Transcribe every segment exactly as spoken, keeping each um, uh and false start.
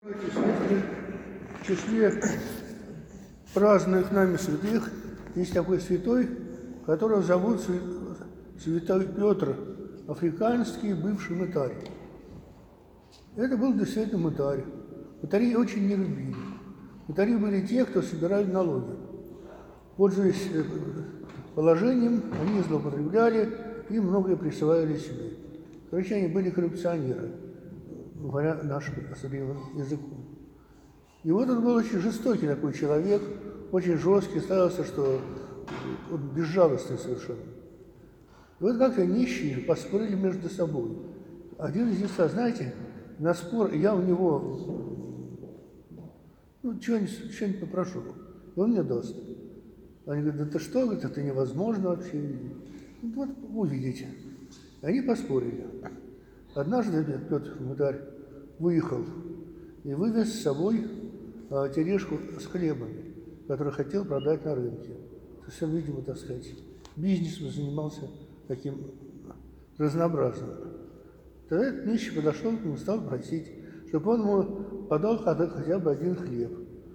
В числе празднуемых нами святых есть такой святой, которого зовут святой Петр, африканский бывший мытарь. Это был действительно мытарь. Мытари очень не любили. Мытари были те, кто собирали налоги. Пользуясь положением, они злоупотребляли и многое присваивали себе. Короче, они были коррупционеры, говоря нашим современным языком. И вот он был очень жестокий такой человек, очень жесткий, ставился, что он безжалостный совершенно. И вот как-то нищие поспорили между собой. Один из них сказал: знаете, на спор я у него, ну, что-нибудь, что-нибудь попрошу, и он мне даст. Они говорят: да ты что, говорит, это невозможно вообще. Вот увидите. И они поспорили. Однажды Петр мытарь выехал и вывез с собой а, тележку с хлебами, который хотел продать на рынке. Совсем, видимо, так сказать, бизнесом занимался таким разнообразным. Тогда этот нищий подошел к нему и стал просить, чтобы он ему подал хотя бы один хлеб.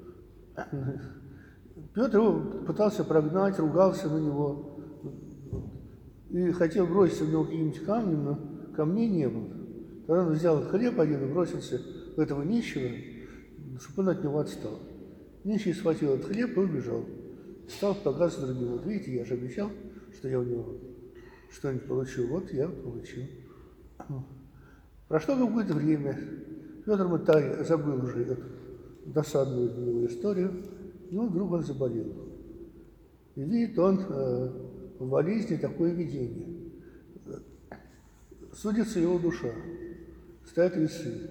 Петр его пытался прогнать, ругался на него и хотел броситься в него каким-нибудь камнем, но камней не было. Тогда он взял хлеб один и бросился в этого нищего, чтобы он от него отстал. Нищий схватил этот хлеб и убежал. Стал показывать другим: вот видите, я же обещал, что я у него что-нибудь получу. Вот я получил. Прошло какое-то время. Петр мытарь забыл уже эту досадную для него историю, и он вдруг он заболел. И видит он э, в болезни такое видение. Судится его душа. Стоят весы.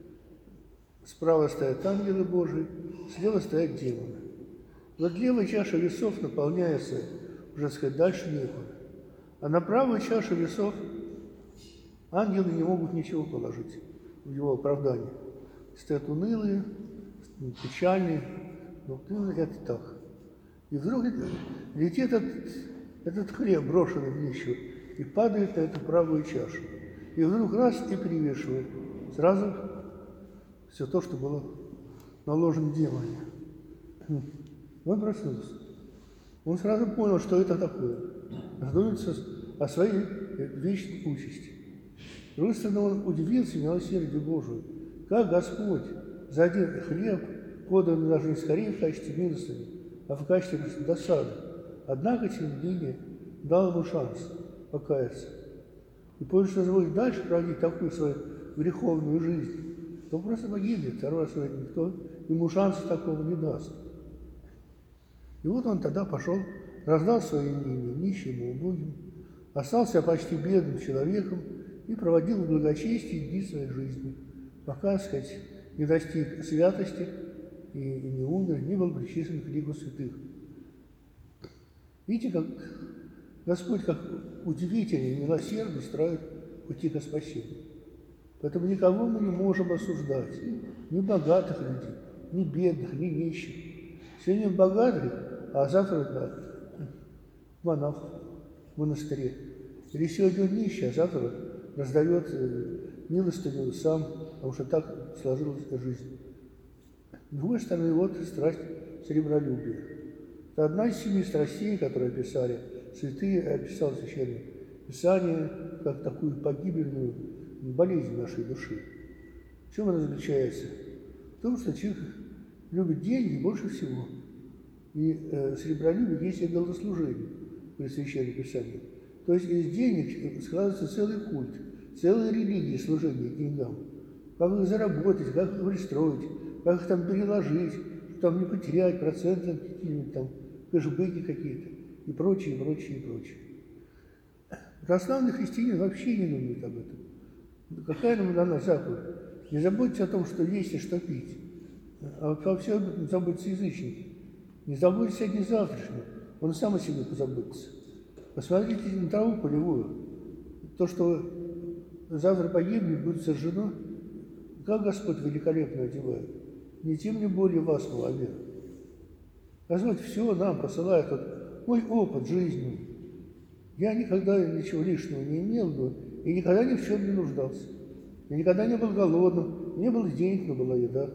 Справа стоят ангелы Божии, слева стоят демоны. Вот левая чаша весов наполняется, уже сказать, дальше некуда. А на правую чашу весов ангелы не могут ничего положить в его оправдание. Стоят унылые, печальные, но это так. И вдруг летит этот, этот хлеб, брошенный в нищего, и падает на эту правую чашу. И вдруг раз и перевешивает сразу все то, что было наложено демоне. Он проснулся. Он сразу понял, что это такое. Задумался о своей вечной участи. С другой стороны, он удивился милосердию Божию. Как Господь за один хлеб, поданный даже не скорее в качестве милостыни, а в качестве досады, однако, тем не менее, дал ему шанс покаяться. И позже, что будет дальше проводить такую свою греховную жизнь, то просто погибнет, второй раз никто ему шанса такого не даст. И вот он тогда пошел, раздал свои имения нищим и убогим, остался почти бедным человеком и проводил в благочестии дни своей жизни, пока, так сказать, не достиг святости и, и не умер, не был причислен к лику святых. Видите, как Господь, как удивительно и милосердно строит пути ко спасению. Поэтому никого мы не можем осуждать, ни богатых людей, ни бедных, ни нищих. Сегодня богатый, а завтра да, монах в монастыре. Или сегодня он нищий, а завтра раздает милостыню сам, потому что так сложилась жизнь. С другой стороны, вот страсть серебролюбия. Это одна из семи страстей, которые описали святые, описал Священное Писание, как такую погибельную болезнь нашей души. В чем она заключается? В том, что человек любит деньги больше всего. И э, серебролюбие есть идолослужение при Священном Писании. То есть из денег складывается целый культ, целая религия служения деньгам. Как их заработать, как их пристроить, как их там переложить, там не потерять, проценты какие-нибудь там, кэшбэки какие-то и прочее, прочее, прочее. Православный христианин вообще не думает об этом. Какая нам дана заповедь? Не заботьтесь о том, что есть и что пить. А во всем заботятся язычники. Не заботьтесь о дне завтрашнем. Он сам о себе позаботится. Посмотрите на траву полевую. То, что завтра погибнет, будет сожжено. Как Господь великолепно одевает. Не тем, не более вас, маловер. Господь все нам посылает. Вот мой опыт жизни. Я никогда ничего лишнего не имел бы и никогда ни в чем не нуждался. Я никогда не был голодным, не было денег, но была еда.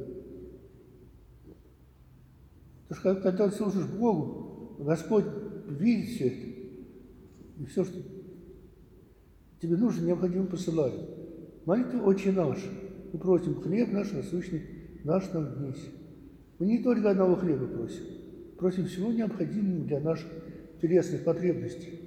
Потому что когда ты служишь Богу, Господь видит все это. И все, что тебе нужно, необходимо посылает. Молитва «Отче наш». Мы просим: хлеб наш насущный, наш нам днесь. Мы не только одного хлеба просим. Просим всего необходимого для наших телесных потребностей.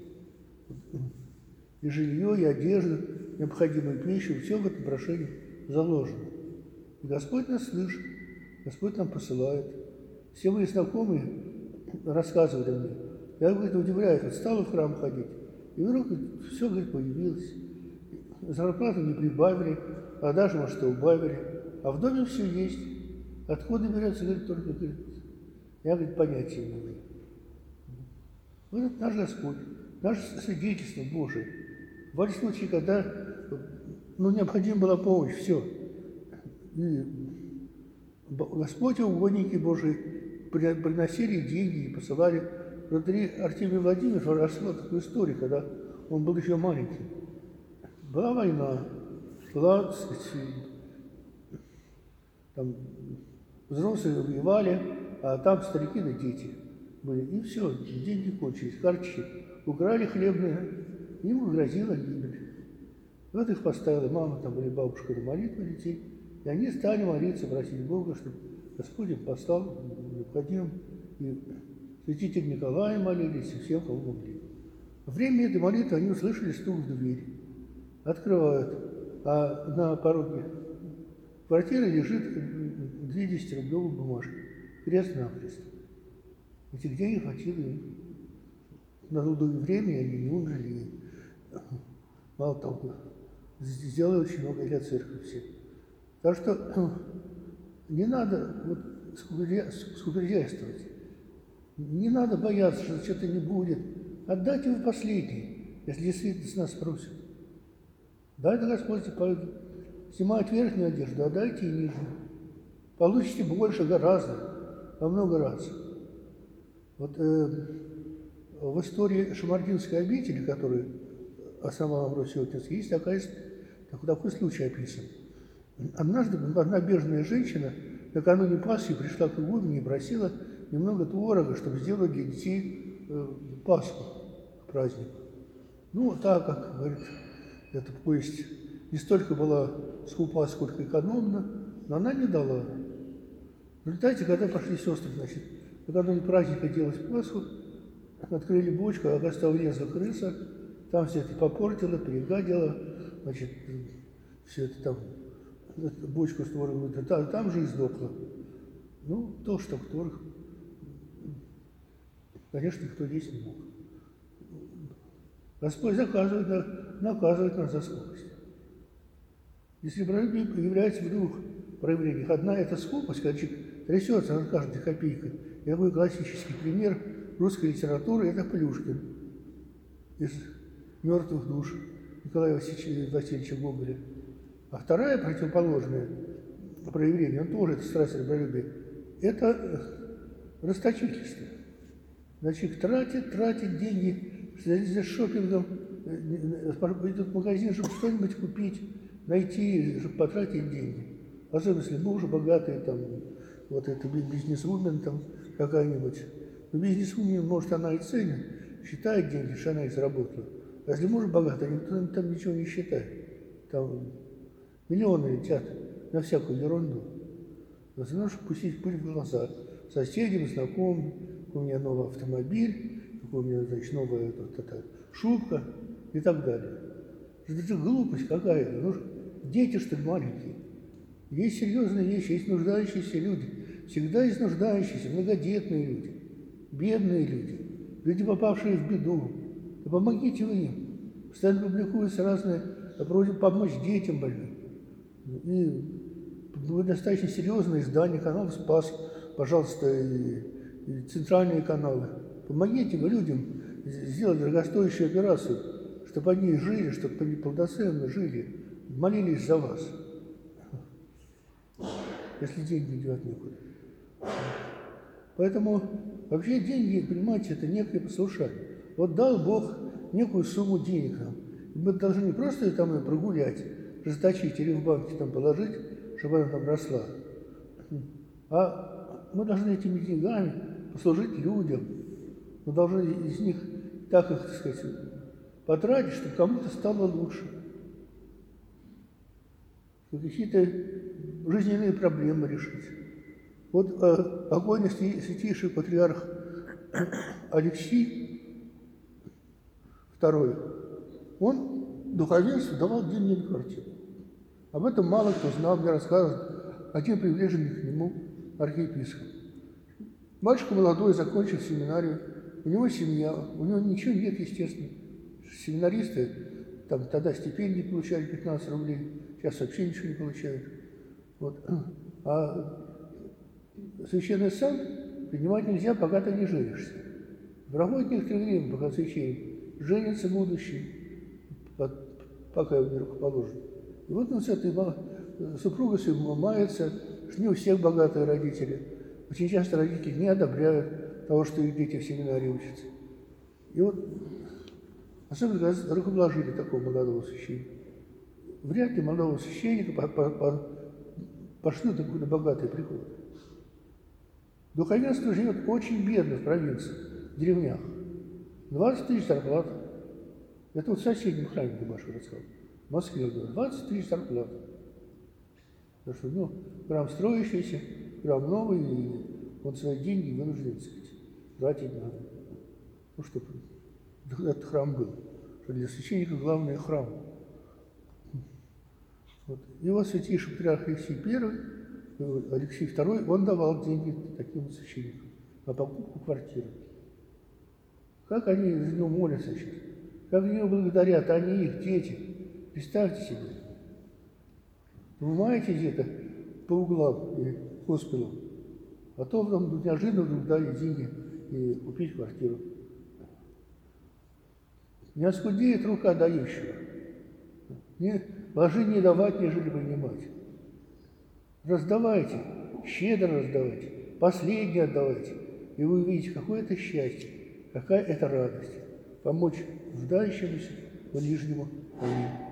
И жилье, и одежду, необходимую пищу, все в этом прошении заложено. И Господь нас слышит, Господь нам посылает. Все мои знакомые рассказывали мне. Я, говорит, удивляюсь, вот стала в храм ходить, и вдруг все, говорит, появилось. Зарплату не прибавили, а даже, может, что убавили. А в доме все есть. Откуда берется, говорит, только, говорит, я, говорит, понятия не имею. Вот это наш Господь, наше свидетельство Божие. В этом случае, когда ну, необходима была помощь, все. И Господь и угодники Божии приносили деньги и посылали. Внутри Артемий Владимирович рассказал такую историю, когда он был еще маленький. Была война, была, так сказать, там взрослые воевали, а там старики да дети были. И все, деньги кончились, харчи. Украли хлебные, им грозила гибель. Вот их поставила мама, там были бабушка на молитву детей, и они стали молиться, просить Бога, чтобы Господь им послал необходимым. И святитель Николая молились, и всем, кого могли. Во время этой молитвы они услышали стук в дверь. Открывают, а на пороге квартиры лежит две десятирублевые бумажки, крест-накрест. Этих денег хватило им. На долгое время они не умерли, и, мало того, сделали очень много для церкви все. Так что не надо вот скупердяйствовать, не надо бояться, что что-то не будет. Отдайте вы последнее, если действительно с нас спросят. Дайте, Господь, снимают верхнюю одежду, отдайте и нижнюю. Получите больше гораздо, во много раз. Вот э, в истории Шамардинской обители, которую основал Амвросий Отец, есть такая, такой, такой случай описан. Однажды одна бедная женщина накануне Пасхи пришла к игумене и просила немного творога, чтобы сделать для детей э, Пасху к празднику. Ну, так как, говорит, эта поесть не столько была скупа, сколько экономна, но она не дала. В результате, когда пошли сестры, значит, накануне праздника делать Пасху, открыли бочку, а оказалось, влезла крыса, там все это попортило, перегадило, значит, все это там, бочку с творогом, там, там же и сдохло. Ну, то, что творог, конечно, никто есть не мог. Господь заказывает, наказывает нас за скупость. Если праведник является в двух проявлениях. Одна – это скупость, когда человек трясется над каждой копейкой. И такой классический пример русской литературы – это Плюшкин из «Мертвых душ» Николая Васильевича, Васильевича Гоголя. А вторая, противоположное проявление, он тоже это страсть раболюбия, это расточительство. Значит, тратит, тратит деньги, за шопингом, идет в магазин, чтобы что-нибудь купить, найти, чтобы потратить деньги. Особенно, если муж богатый, там, вот это бизнесвумен там какая-нибудь. Но бизнесвумен, может, она и ценит, считает деньги, что она их заработала. А если муж богатый, никто там ничего не считает. Там миллионы летят на всякую ерунду. Но все равно, чтобы пустить пыль в глаза соседям, знакомым, у меня новый автомобиль, у меня, значит, новая вот эта шубка и так далее. Это же глупость какая-то. Ну, дети, что ли, маленькие. Есть серьезные вещи, есть нуждающиеся люди. Всегда есть нуждающиеся, многодетные люди, бедные люди, люди, попавшие в беду. Да помогите вы им. Постоянно публикуются разные просьбы помочь детям больным. И достаточно серьезные издания, канал «Спас», пожалуйста, и, и центральные каналы. Помогите вы людям сделать дорогостоящую операцию, чтобы они жили, чтобы они полноценно жили, молились за вас. Если деньги девать некуда. Поэтому вообще деньги, понимаете, это некое послушание. Вот дал Бог некую сумму денег нам. И мы должны не просто там прогулять, расточить или в банке там положить, чтобы она там росла. А мы должны этими деньгами послужить людям. Мы должны из них так их, так сказать, потратить, чтобы кому-то стало лучше. Чтобы какие-то жизненные проблемы решить. Вот э, покойный святейший патриарх Алексий второй, он духовенству давал деньги на квартиру. Об этом мало кто знал, мне рассказывал один приближенный к нему архиепископ. Мальчик молодой, закончил семинарию, у него семья, у него ничего нет, естественно. Семинаристы там тогда стипендии получали пятнадцать рублей, сейчас вообще ничего не получают. Вот. А священный сан принимать нельзя, пока ты не женишься. Проходит некоторое время, пока священник женится будущий, пока его не рукоположен. И вот он с этой супругой своей мается, что не у всех богатые родители. Очень часто родители не одобряют того, что их дети в семинарии учатся. И вот, особенно когда рукоположили такого молодого священника, вряд ли молодого священника по, по, по, пошлют на какой-то богатый приход. Духовенство живет очень бедно в провинции, в деревнях. двадцать тысяч зарплат. Это вот в соседнем храме Дубашев рассказал. В Москве двадцать тысяч зарплат. Потому что, ну, храм строящийся, храм новый, и он свои деньги вынужден, так сказать, тратить надо. Ну, чтобы этот храм был. Что для священника главный храм. Вот. И вот святейший патриарх Алексий Первый, Алексей Второй, он давал деньги таким вот священникам на покупку квартиры. Как они за него молятся сейчас, как они его благодарят, они их дети. Представьте себе. Вы маете где-то по углам и хоспилам, а то вам неожиданно вдруг дали деньги и купить квартиру. Не оскудеет рука дающего. Не, ложи не давать, нежели принимать. Раздавайте, щедро раздавайте, последнее отдавайте, и вы увидите, какое это счастье, какая это радость помочь нуждающемуся ближнему. Аминь.